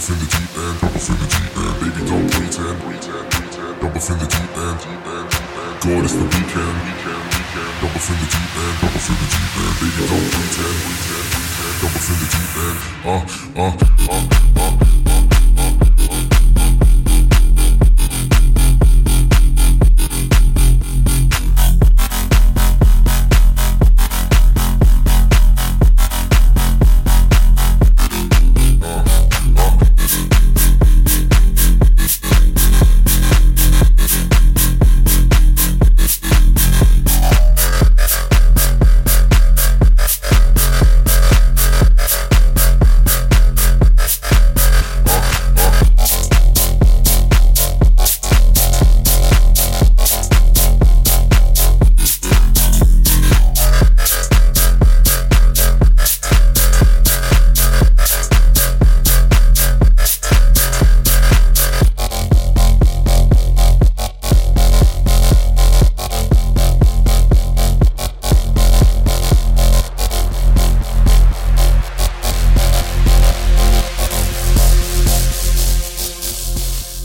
off in the deep end, jump off in the deep end. Baby, don't pretend, jump off in the deep end. God, it's the weekend, jump off in the deep end, jump off in the deep end. Baby, don't pretend, jump off in the deep end.